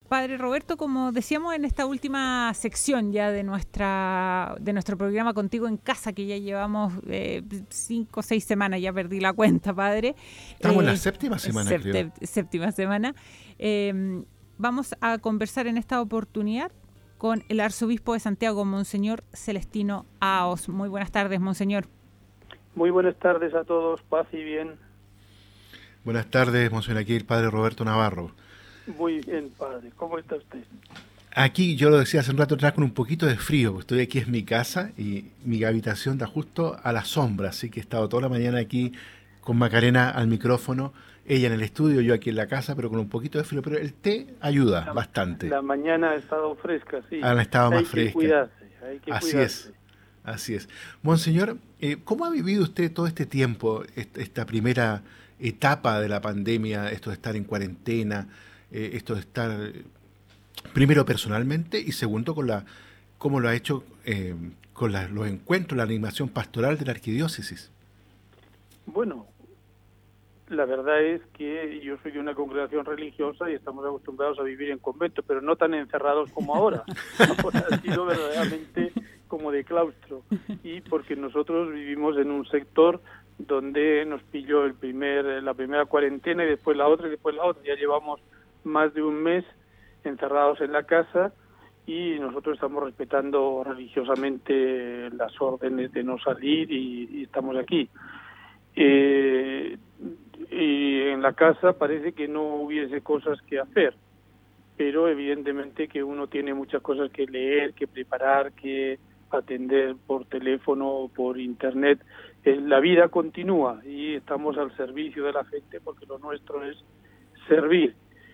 Padre Roberto, como decíamos en esta última sección ya de nuestro programa Contigo en Casa, que ya llevamos 5 o 6 semanas, ya perdí la cuenta, Padre. Estamos en la séptima semana, creo. Séptima semana. Vamos a conversar en esta oportunidad con el arzobispo de Santiago, Monseñor Celestino Aos. Muy buenas tardes, Monseñor. Muy buenas tardes a todos, paz y bien. Buenas tardes, Monseñor, aquí el Padre Roberto Navarro. Muy bien, Padre. ¿Cómo está usted? Aquí, yo lo decía hace un rato atrás, con un poquito de frío, porque estoy aquí en mi casa y mi habitación está justo a la sombra, así que he estado toda la mañana aquí con Macarena al micrófono, ella en el estudio, yo aquí en la casa, pero con un poquito de frío, pero el té ayuda bastante. La mañana ha estado fresca, sí. Ha estado más fresca. Hay que Así cuidarse. Así es. Monseñor, ¿cómo ha vivido usted todo este tiempo, esta primera etapa de la pandemia, esto de estar en cuarentena, esto de estar, primero personalmente y segundo cómo lo ha hecho con los encuentros, la animación pastoral de la arquidiócesis? Bueno, la verdad es que yo soy de una congregación religiosa y estamos acostumbrados a vivir en convento, pero no tan encerrados como ahora. Ahora ha sido verdaderamente como de claustro, y porque nosotros vivimos en un sector donde nos pilló la primera cuarentena y después la otra y después la otra. Ya llevamos más de un mes encerrados en la casa y nosotros estamos respetando religiosamente las órdenes de no salir y estamos aquí. Y en la casa parece que no hubiese cosas que hacer, pero evidentemente que uno tiene muchas cosas que leer, que preparar, que atender por teléfono, por internet. La vida continúa y estamos al servicio de la gente porque lo nuestro es servir.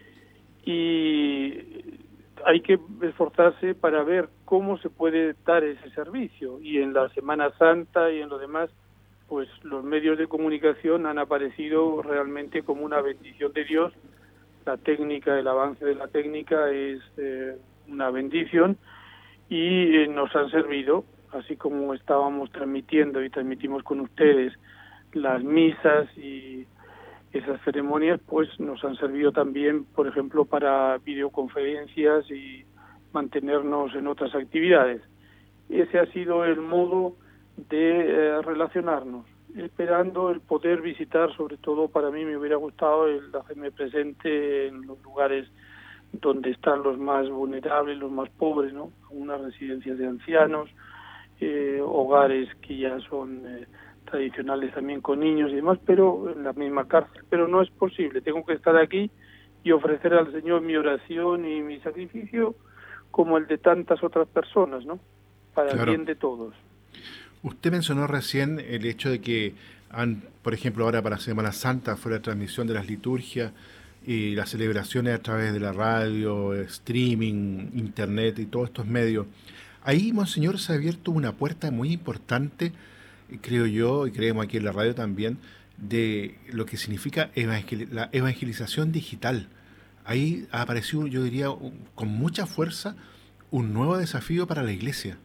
Y hay que esforzarse para ver cómo se puede dar ese servicio. Y en la Semana Santa y en lo demás, pues los medios de comunicación han aparecido realmente como una bendición de Dios. La técnica, el avance de la técnica es una bendición y nos han servido, así como estábamos transmitiendo y transmitimos con ustedes las misas y esas ceremonias, pues nos han servido también, por ejemplo, para videoconferencias y mantenernos en otras actividades. Ese ha sido el modo de relacionarnos, esperando el poder visitar. Sobre todo para mí me hubiera gustado el hacerme presente en los lugares donde están los más vulnerables, los más pobres, ¿no? Unas residencias de ancianos, hogares que ya son tradicionales también con niños y demás, pero en la misma cárcel. Pero no es posible, tengo que estar aquí y ofrecer al Señor mi oración y mi sacrificio como el de tantas otras personas, ¿no? Para el bien de todos. Usted mencionó recién el hecho de que por ejemplo, ahora para Semana Santa fue la transmisión de las liturgias y las celebraciones a través de la radio, streaming, internet y todos estos medios. Ahí, Monseñor, se ha abierto una puerta muy importante, creo yo, y creemos aquí en la radio también, de lo que significa la evangelización digital. Ahí ha aparecido, yo diría, con mucha fuerza, un nuevo desafío para la Iglesia.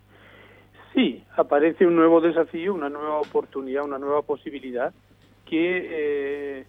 Sí, aparece un nuevo desafío, una nueva oportunidad, una nueva posibilidad que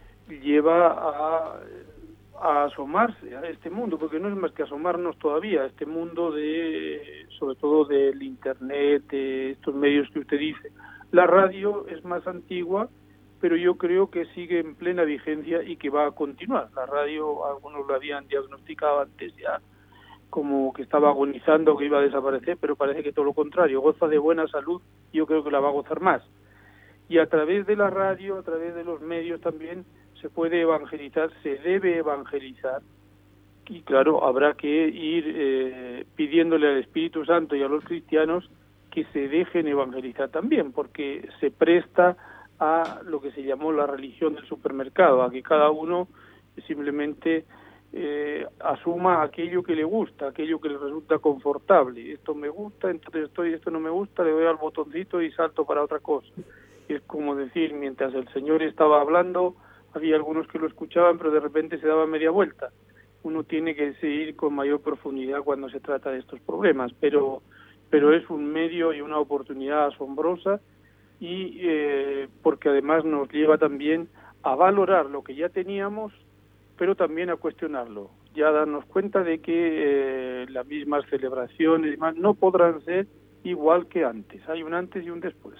lleva a asomarse a este mundo, porque no es más que asomarnos todavía a este mundo sobre todo del internet, de estos medios que usted dice. La radio es más antigua, pero yo creo que sigue en plena vigencia y que va a continuar. La radio, algunos lo habían diagnosticado antes ya como que estaba agonizando, que iba a desaparecer, pero parece que todo lo contrario, goza de buena salud, y yo creo que la va a gozar más. Y a través de la radio, a través de los medios también, se puede evangelizar, se debe evangelizar, y claro, habrá que ir pidiéndole al Espíritu Santo y a los cristianos que se dejen evangelizar también, porque se presta a lo que se llamó la religión del supermercado, a que cada uno simplemente asuma aquello que le gusta, aquello que le resulta confortable. Esto me gusta, entonces esto no me gusta, le doy al botoncito y salto para otra cosa. Es como decir, mientras el Señor estaba hablando, había algunos que lo escuchaban, pero de repente se daba media vuelta. Uno tiene que seguir con mayor profundidad cuando se trata de estos problemas, pero es un medio y una oportunidad asombrosa, y porque además nos lleva también a valorar lo que ya teníamos, pero también a cuestionarlo. ya darnos cuenta de que las mismas celebraciones y demás no podrán ser igual que antes. Hay un antes y un después.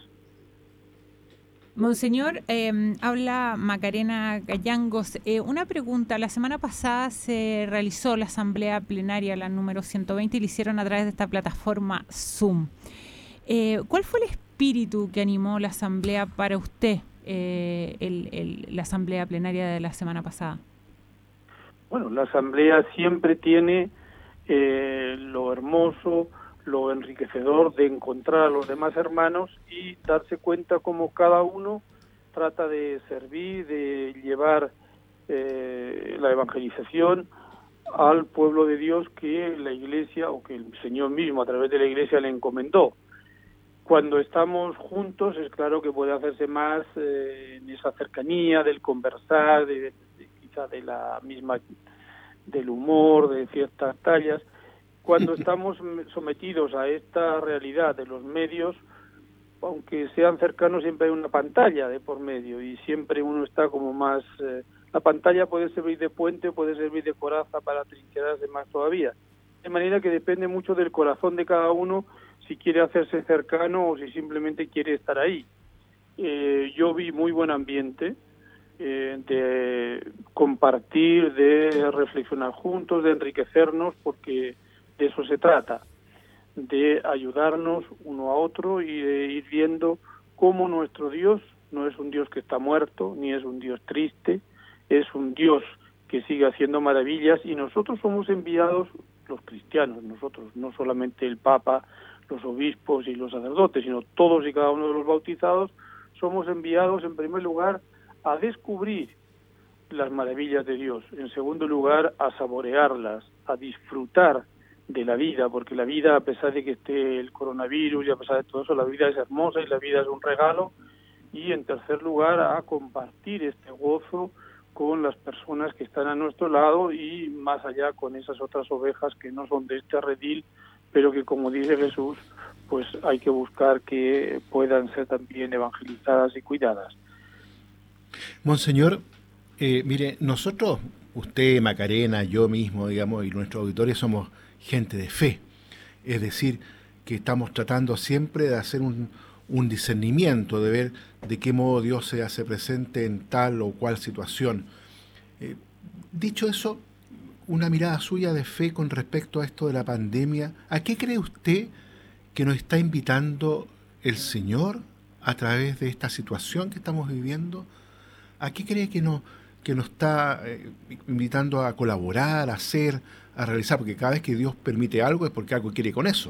Monseñor, habla Macarena Gallangos. Una pregunta. La semana pasada se realizó la asamblea plenaria, la número 120, y la hicieron a través de esta plataforma Zoom. ¿Cuál fue el espíritu que animó la asamblea para usted, la asamblea plenaria de la semana pasada? Bueno, la asamblea siempre tiene lo hermoso, lo enriquecedor de encontrar a los demás hermanos y darse cuenta cómo cada uno trata de servir, de llevar la evangelización al pueblo de Dios que la Iglesia, o que el Señor mismo a través de la Iglesia le encomendó. Cuando estamos juntos es claro que puede hacerse más en esa cercanía del conversar, quizá de la misma, del humor, de ciertas tallas. Cuando estamos sometidos a esta realidad de los medios, aunque sean cercanos, siempre hay una pantalla de por medio y siempre uno está como más... la pantalla puede servir de puente, puede servir de coraza para trincherarse más todavía. De manera que depende mucho del corazón de cada uno si quiere hacerse cercano o si simplemente quiere estar ahí. Yo vi muy buen ambiente de compartir, de reflexionar juntos, de enriquecernos, porque de eso se trata, de ayudarnos uno a otro y de ir viendo cómo nuestro Dios no es un Dios que está muerto, ni es un Dios triste, es un Dios que sigue haciendo maravillas y nosotros somos enviados, los cristianos, nosotros, no solamente el Papa, los obispos y los sacerdotes, sino todos y cada uno de los bautizados, somos enviados en primer lugar a descubrir las maravillas de Dios, en segundo lugar a saborearlas, a disfrutar de la vida, porque la vida, a pesar de que esté el coronavirus y a pesar de todo eso, la vida es hermosa y la vida es un regalo, y en tercer lugar a compartir este gozo con las personas que están a nuestro lado y más allá con esas otras ovejas que no son de este redil, pero que, como dice Jesús, pues hay que buscar que puedan ser también evangelizadas y cuidadas. Monseñor, mire, nosotros, usted, Macarena, yo mismo, digamos, y nuestros auditores somos gente de fe, es decir, que estamos tratando siempre de hacer un discernimiento, de ver de qué modo Dios se hace presente en tal o cual situación. Dicho eso, una mirada suya de fe con respecto a esto de la pandemia, ¿a qué cree usted que nos está invitando el Señor a través de esta situación que estamos viviendo? ¿A qué cree que nos está invitando a colaborar, a hacer, a realizar? Porque cada vez que Dios permite algo es porque algo quiere con eso.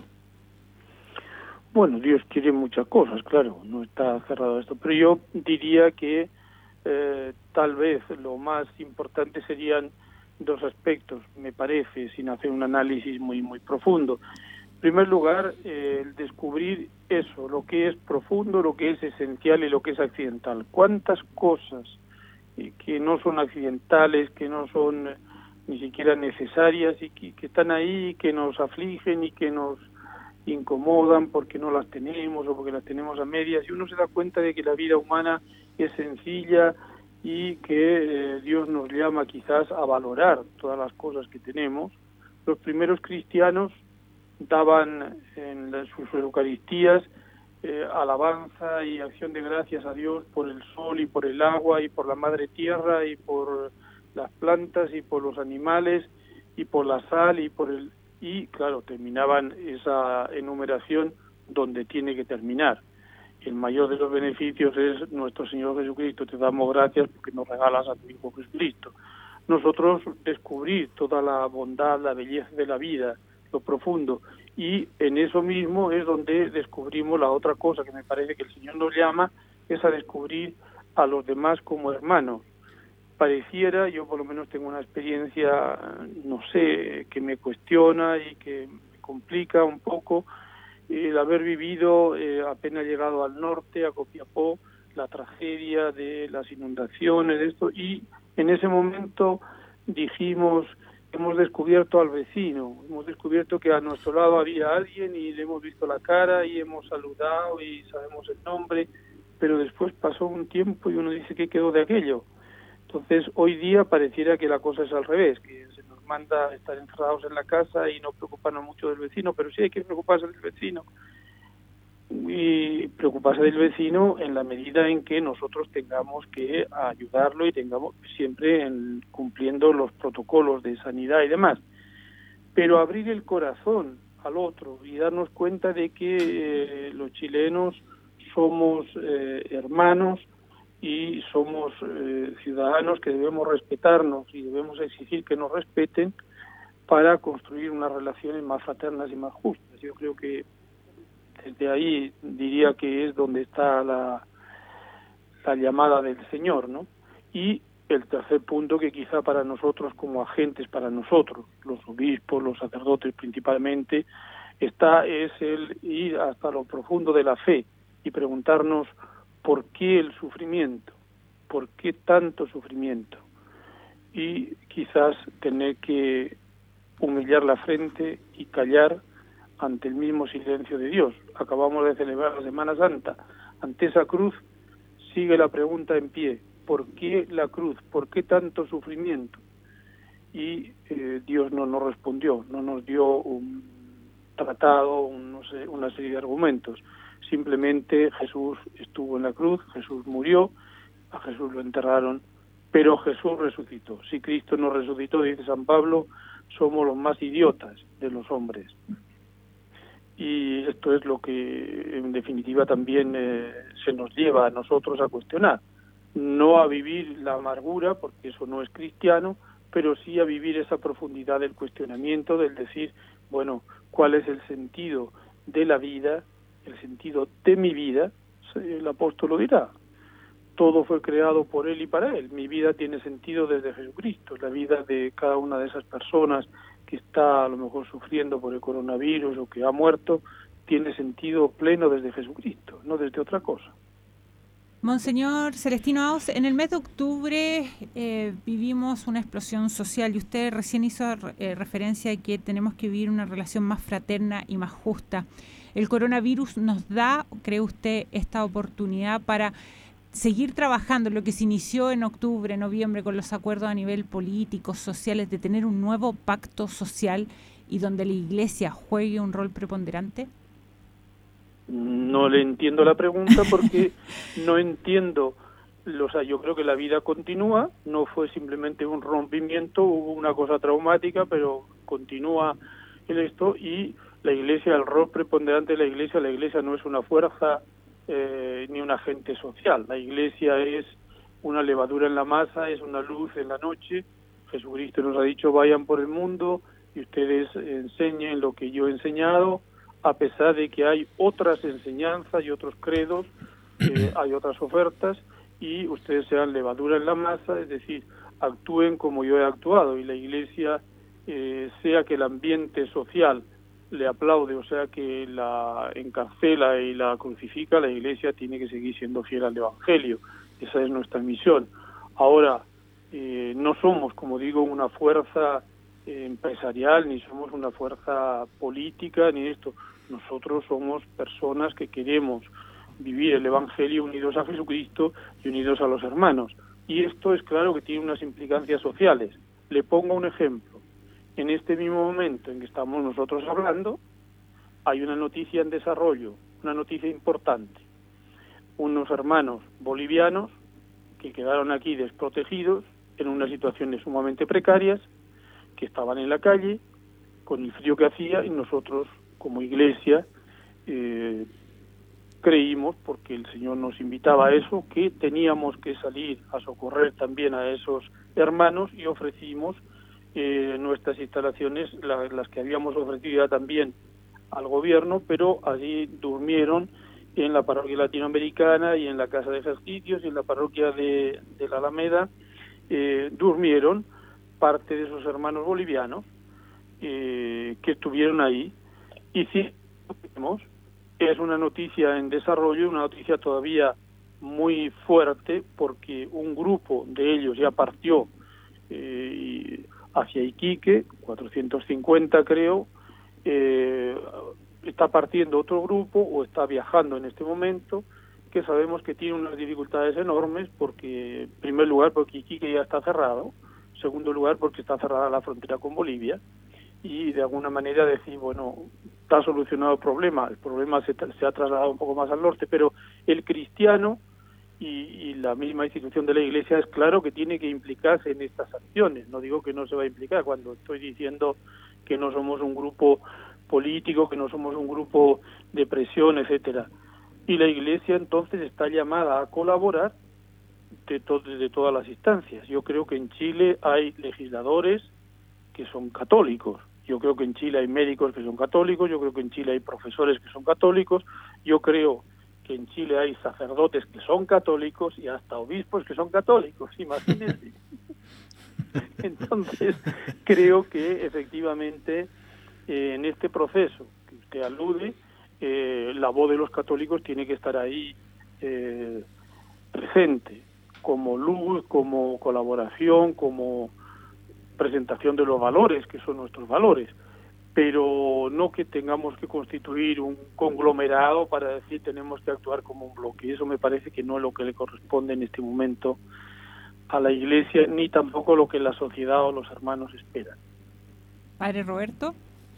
Bueno, Dios quiere muchas cosas, claro, no está cerrado esto, pero yo diría que tal vez lo más importante serían dos aspectos, me parece, sin hacer un análisis muy profundo. En primer lugar, el descubrir eso, lo que es profundo, lo que es esencial y lo que es accidental. ¿Cuántas cosas que no son accidentales, que no son ni siquiera necesarias y que están ahí, que nos afligen y que nos incomodan porque no las tenemos o porque las tenemos a medias, y uno se da cuenta de que la vida humana es sencilla y que Dios nos llama quizás a valorar todas las cosas que tenemos. Los primeros cristianos daban en sus Eucaristías alabanza y acción de gracias a Dios por el sol y por el agua y por la madre tierra y por las plantas y por los animales y por la sal y claro, terminaban esa enumeración donde tiene que terminar. El mayor de los beneficios es nuestro Señor Jesucristo. Te damos gracias porque nos regalas a tu Hijo Jesucristo. Nosotros descubrir toda la bondad, la belleza de la vida, lo profundo, y en eso mismo es donde descubrimos la otra cosa que me parece que el Señor nos llama, es a descubrir a los demás como hermanos. Pareciera, yo por lo menos tengo una experiencia, no sé, que me cuestiona y que me complica un poco, el haber vivido, apenas llegado al norte, a Copiapó, la tragedia de las inundaciones, esto, y en ese momento dijimos, hemos descubierto al vecino, hemos descubierto que a nuestro lado había alguien y le hemos visto la cara y hemos saludado y sabemos el nombre, pero después pasó un tiempo y uno dice, ¿qué quedó de aquello? Entonces, hoy día pareciera que la cosa es al revés, que se nos nos manda a estar encerrados en la casa y no preocuparnos mucho del vecino, pero sí hay que preocuparse del vecino. Y preocuparse del vecino en la medida en que nosotros tengamos que ayudarlo y tengamos siempre cumpliendo los protocolos de sanidad y demás. Pero abrir el corazón al otro y darnos cuenta de que los chilenos somos hermanos y somos ciudadanos que debemos respetarnos y debemos exigir que nos respeten para construir unas relaciones más fraternas y más justas. Yo creo que desde ahí diría que es donde está la llamada del Señor, ¿no? Y el tercer punto, que quizá para nosotros como agentes, para nosotros, los obispos, los sacerdotes principalmente, es el ir hasta lo profundo de la fe y preguntarnos por qué el sufrimiento, por qué tanto sufrimiento, y quizás tener que humillar la frente y callar ante el mismo silencio de Dios. Acabamos de celebrar la Semana Santa. Ante esa cruz sigue la pregunta en pie: ¿por qué la cruz? ¿Por qué tanto sufrimiento? Y Dios no nos respondió, no nos dio un tratado, una serie de argumentos. Simplemente Jesús estuvo en la cruz, Jesús murió, a Jesús lo enterraron, pero Jesús resucitó. Si Cristo no resucitó, dice San Pablo, somos los más idiotas de los hombres. Y esto es lo que en definitiva también se nos lleva a nosotros a cuestionar, no a vivir la amargura, porque eso no es cristiano, pero sí a vivir esa profundidad del cuestionamiento, del decir, bueno, ¿cuál es el sentido de la vida, el sentido de mi vida? El apóstol lo dirá, todo fue creado por Él y para Él. Mi vida tiene sentido desde Jesucristo. La vida de cada una de esas personas que está a lo mejor sufriendo por el coronavirus o que ha muerto, tiene sentido pleno desde Jesucristo, no desde otra cosa. Monseñor Celestino Aos, en el mes de octubre vivimos una explosión social y usted recién hizo referencia a que tenemos que vivir una relación más fraterna y más justa. ¿El coronavirus nos da, cree usted, esta oportunidad para seguir trabajando en lo que se inició en octubre, noviembre, con los acuerdos a nivel político, sociales, de tener un nuevo pacto social y donde la Iglesia juegue un rol preponderante? No le entiendo la pregunta porque no entiendo. Yo creo que la vida continúa, no fue simplemente un rompimiento, hubo una cosa traumática, pero continúa en esto, y la Iglesia, el rol preponderante de la Iglesia no es una fuerza ni un agente social. La Iglesia es una levadura en la masa, es una luz en la noche. Jesucristo nos ha dicho: vayan por el mundo y ustedes enseñen lo que yo he enseñado, a pesar de que hay otras enseñanzas y otros credos, hay otras ofertas, y ustedes sean levadura en la masa, es decir, actúen como yo he actuado. Y la Iglesia, sea que el ambiente social le aplaude, o sea que la encarcela y la crucifica, la Iglesia tiene que seguir siendo fiel al Evangelio. Esa es nuestra misión. Ahora, no somos, como digo, una fuerza empresarial, ni somos una fuerza política, ni esto. Nosotros somos personas que queremos vivir el Evangelio unidos a Jesucristo y unidos a los hermanos. Y esto es claro que tiene unas implicancias sociales. Le pongo un ejemplo. En este mismo momento en que estamos nosotros hablando, hay una noticia en desarrollo, una noticia importante. Unos hermanos bolivianos que quedaron aquí desprotegidos en unas situaciones sumamente precarias, que estaban en la calle con el frío que hacía, y nosotros como Iglesia creímos, porque el Señor nos invitaba a eso, que teníamos que salir a socorrer también a esos hermanos, y ofrecimos nuestras instalaciones, las que habíamos ofrecido ya también al gobierno, pero allí durmieron en la parroquia latinoamericana y en la Casa de Ejercicios y en la parroquia de la Alameda, durmieron parte de esos hermanos bolivianos que estuvieron ahí. Y sí, es una noticia en desarrollo, una noticia todavía muy fuerte, porque un grupo de ellos ya partió hacia Iquique, 450 creo, está partiendo otro grupo o está viajando en este momento, que sabemos que tiene unas dificultades enormes, porque en primer lugar porque Iquique ya está cerrado, En segundo lugar, porque está cerrada la frontera con Bolivia. Y de alguna manera decir, bueno, está solucionado el problema se ha trasladado un poco más al norte, pero el cristiano y la misma institución de la Iglesia es claro que tiene que implicarse en estas acciones. No digo que no se va a implicar cuando estoy diciendo que no somos un grupo político, que no somos un grupo de presión, etcétera. Y la Iglesia entonces está llamada a colaborar desde todas las instancias. Yo creo que en Chile hay legisladores que son católicos. Yo creo que en Chile hay médicos que son católicos, yo creo que en Chile hay profesores que son católicos, yo creo que en Chile hay sacerdotes que son católicos y hasta obispos que son católicos, imagínense. Entonces, creo que efectivamente en este proceso que usted alude, la voz de los católicos tiene que estar ahí presente, como luz, como colaboración, como presentación de los valores, que son nuestros valores, pero no que tengamos que constituir un conglomerado para decir tenemos que actuar como un bloque. Eso me parece que no es lo que le corresponde en este momento a la Iglesia, ni tampoco lo que la sociedad o los hermanos esperan. Padre Roberto.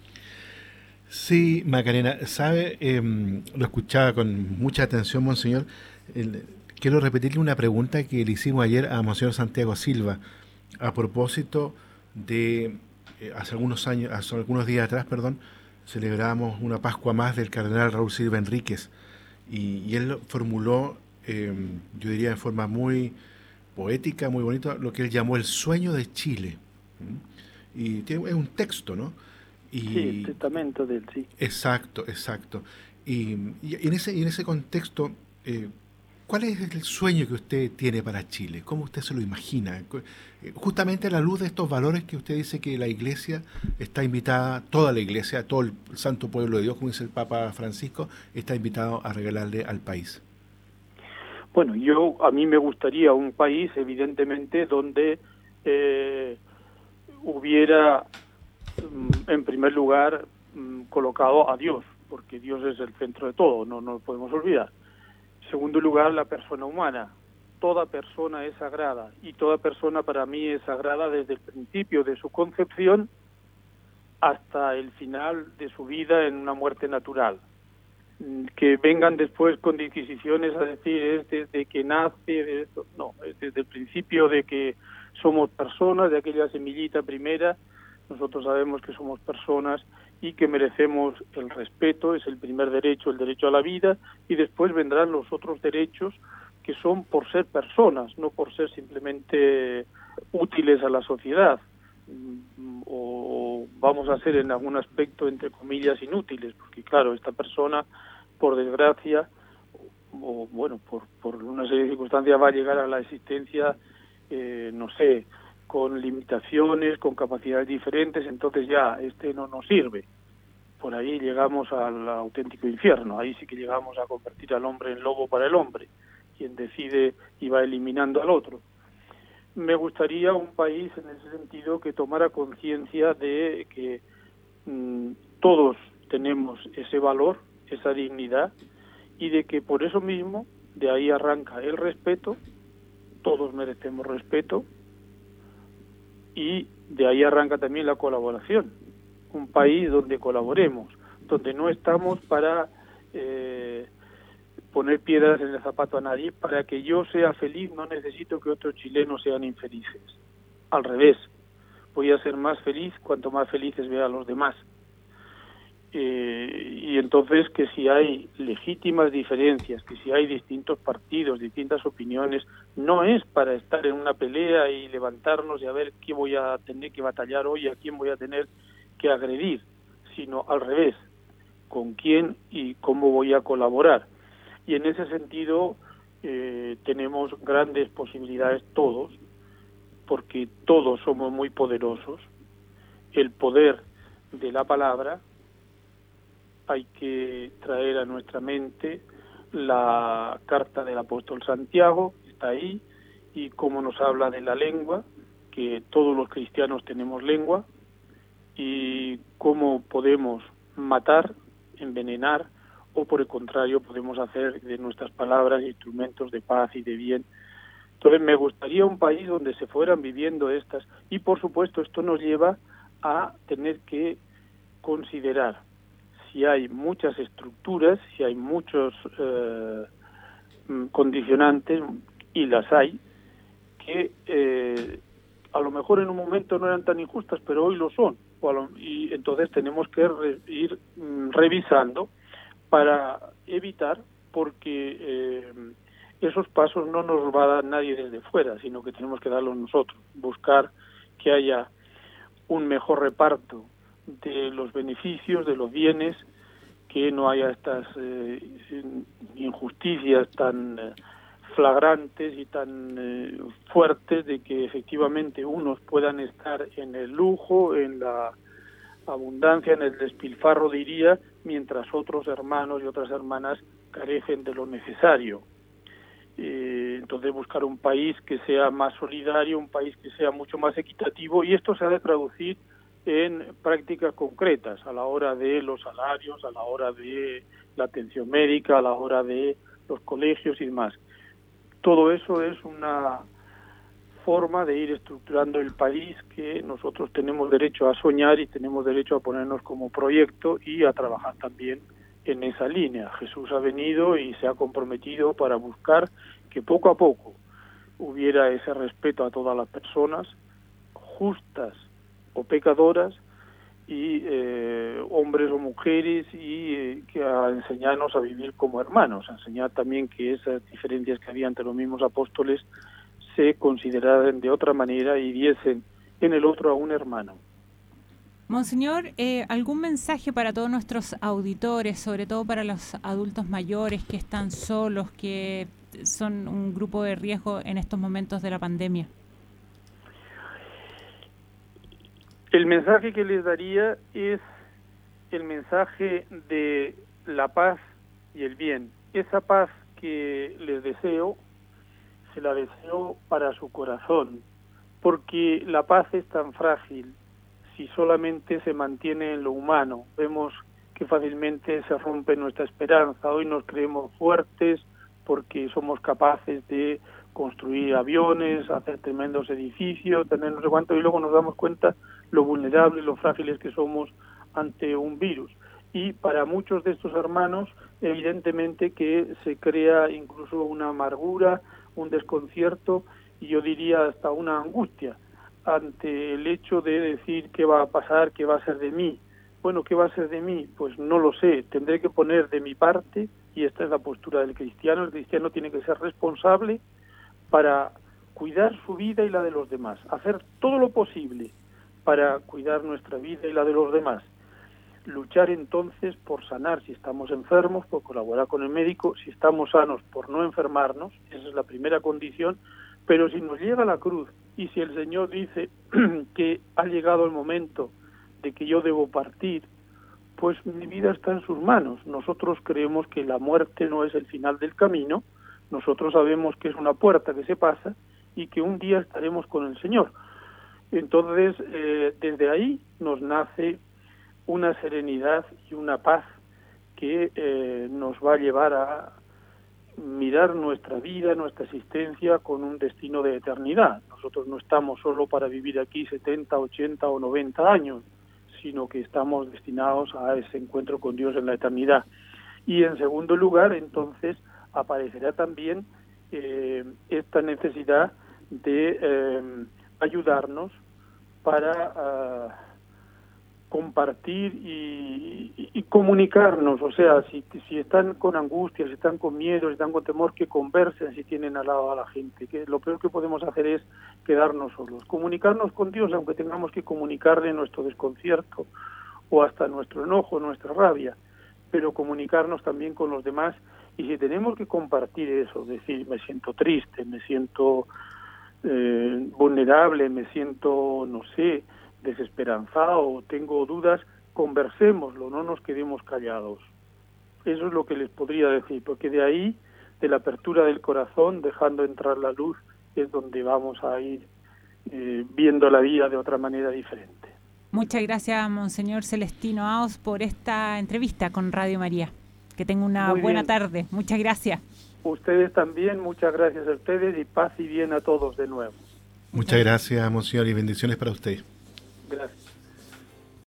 Sí, Macarena, sabe, lo escuchaba con mucha atención, monseñor. Quiero repetirle una pregunta que le hicimos ayer a monseñor Santiago Silva a propósito de hace algunos días atrás, celebrábamos una Pascua más del cardenal Raúl Silva Enríquez y él formuló, yo diría de forma muy poética, muy bonita, lo que él llamó el sueño de Chile. Y es un texto, ¿no? Sí, el testamento de él, sí. Exacto. Y en ese contexto, ¿cuál es el sueño que usted tiene para Chile? ¿Cómo usted se lo imagina? Justamente a la luz de estos valores que usted dice que la Iglesia está invitada, toda la Iglesia, todo el santo pueblo de Dios, como dice el Papa Francisco, está invitado a regalarle al país. Bueno, a mí me gustaría un país, evidentemente, donde hubiera, en primer lugar, colocado a Dios, porque Dios es el centro de todo, no lo podemos olvidar. En segundo lugar, la persona humana. Toda persona es sagrada y toda persona para mí es sagrada desde el principio de su concepción hasta el final de su vida en una muerte natural. Que vengan después con disquisiciones a decir es desde que nace, de esto. No, es desde el principio de que somos personas, de aquella semillita primera, nosotros sabemos que somos personas y que merecemos el respeto, es el primer derecho, el derecho a la vida, y después vendrán los otros derechos que son por ser personas, no por ser simplemente útiles a la sociedad, o vamos a ser en algún aspecto, entre comillas, inútiles, porque claro, esta persona, por desgracia, o bueno, por una serie de circunstancias va a llegar a la existencia, no sé, con limitaciones, con capacidades diferentes, entonces ya no nos sirve. Por ahí llegamos al auténtico infierno, ahí sí que llegamos a convertir al hombre en lobo para el hombre, quien decide y va eliminando al otro. Me gustaría un país en ese sentido que tomara conciencia de que todos tenemos ese valor, esa dignidad, y de que por eso mismo de ahí arranca el respeto, todos merecemos respeto, y de ahí arranca también la colaboración. Un país donde colaboremos, donde no estamos para poner piedras en el zapato a nadie. Para que yo sea feliz no necesito que otros chilenos sean infelices. Al revés, voy a ser más feliz cuanto más felices vea a los demás. Y entonces que si hay legítimas diferencias, que si hay distintos partidos, distintas opiniones, no es para estar en una pelea y levantarnos y a ver qué voy a tener que batallar hoy, a quién voy a tener que agredir, sino al revés, con quién y cómo voy a colaborar. Y en ese sentido tenemos grandes posibilidades todos, porque todos somos muy poderosos. El poder de la palabra, hay que traer a nuestra mente la carta del apóstol Santiago, está ahí, y cómo nos habla de la lengua, que todos los cristianos tenemos lengua, y cómo podemos matar, envenenar, o por el contrario podemos hacer de nuestras palabras instrumentos de paz y de bien Entonces me gustaría un país donde se fueran viviendo estas, y por supuesto esto nos lleva a tener que considerar si hay muchas estructuras, si hay muchos condicionantes, y las hay, que a lo mejor en un momento no eran tan injustas, pero hoy lo son, y entonces tenemos que ir revisando para evitar, porque esos pasos no nos va a dar nadie desde fuera, sino que tenemos que darlos nosotros, buscar que haya un mejor reparto de los beneficios, de los bienes, que no haya estas injusticias tan flagrantes y tan fuertes, de que efectivamente unos puedan estar en el lujo, en la abundancia, en el despilfarro, diría, mientras otros hermanos y otras hermanas carecen de lo necesario. Entonces buscar un país que sea más solidario, un país que sea mucho más equitativo, y esto se ha de traducir en prácticas concretas a la hora de los salarios, a la hora de la atención médica, a la hora de los colegios y demás. Todo eso es una forma de ir estructurando el país que nosotros tenemos derecho a soñar y tenemos derecho a ponernos como proyecto y a trabajar también en esa línea. Jesús ha venido y se ha comprometido para buscar que poco a poco hubiera ese respeto a todas las personas, justas o pecadoras, y hombres o mujeres, y que a enseñarnos a vivir como hermanos, a enseñar también que esas diferencias que había entre los mismos apóstoles se consideraran de otra manera y viesen en el otro a un hermano. Monseñor, ¿algún mensaje para todos nuestros auditores, sobre todo para los adultos mayores que están solos, que son un grupo de riesgo en estos momentos de la pandemia? El mensaje que les daría es el mensaje de la paz y el bien. Esa paz que les deseo, se la deseo para su corazón, porque la paz es tan frágil si solamente se mantiene en lo humano. Vemos que fácilmente se rompe nuestra esperanza. Hoy nos creemos fuertes porque somos capaces de construir aviones, hacer tremendos edificios, tener no sé cuánto, y luego nos damos cuenta lo vulnerables, lo frágiles que somos ante un virus. Y para muchos de estos hermanos, evidentemente que se crea incluso una amargura, un desconcierto, y yo diría hasta una angustia ante el hecho de decir qué va a pasar, qué va a ser de mí. Bueno, ¿qué va a ser de mí? Pues no lo sé, tendré que poner de mi parte, y esta es la postura del cristiano. El cristiano tiene que ser responsable para cuidar su vida y la de los demás, hacer todo lo posible para cuidar nuestra vida y la de los demás. Luchar entonces por sanar si estamos enfermos, por colaborar con el médico, si estamos sanos, por no enfermarnos, esa es la primera condición. Pero si nos llega la cruz y si el Señor dice que ha llegado el momento de que yo debo partir, pues mi vida está en sus manos. Nosotros creemos que la muerte no es el final del camino, nosotros sabemos que es una puerta que se pasa y que un día estaremos con el Señor. Entonces, desde ahí nos nace una serenidad y una paz que nos va a llevar a mirar nuestra vida, nuestra existencia con un destino de eternidad. Nosotros no estamos solo para vivir aquí 70, 80 o 90 años, sino que estamos destinados a ese encuentro con Dios en la eternidad. Y en segundo lugar, entonces, aparecerá también esta necesidad de ayudarnos para compartir y comunicarnos. O sea, si están con angustia, si están con miedo, si están con temor, que conversen si tienen al lado a la gente. Que lo peor que podemos hacer es quedarnos solos. Comunicarnos con Dios, aunque tengamos que comunicarle nuestro desconcierto o hasta nuestro enojo, nuestra rabia, pero comunicarnos también con los demás. Y si tenemos que compartir eso, decir, me siento triste, me siento vulnerable, me siento, no sé, desesperanzado, tengo dudas, conversémoslo, no nos quedemos callados. Eso es lo que les podría decir, porque de ahí, de la apertura del corazón, dejando entrar la luz, es donde vamos a ir viendo la vida de otra manera diferente. Muchas gracias, Monseñor Celestino Aos, por esta entrevista con Radio María. Que tenga una buena tarde. Muchas gracias. Ustedes también, muchas gracias a ustedes y paz y bien a todos de nuevo. Muchas gracias, monseñor, y bendiciones para usted. Gracias.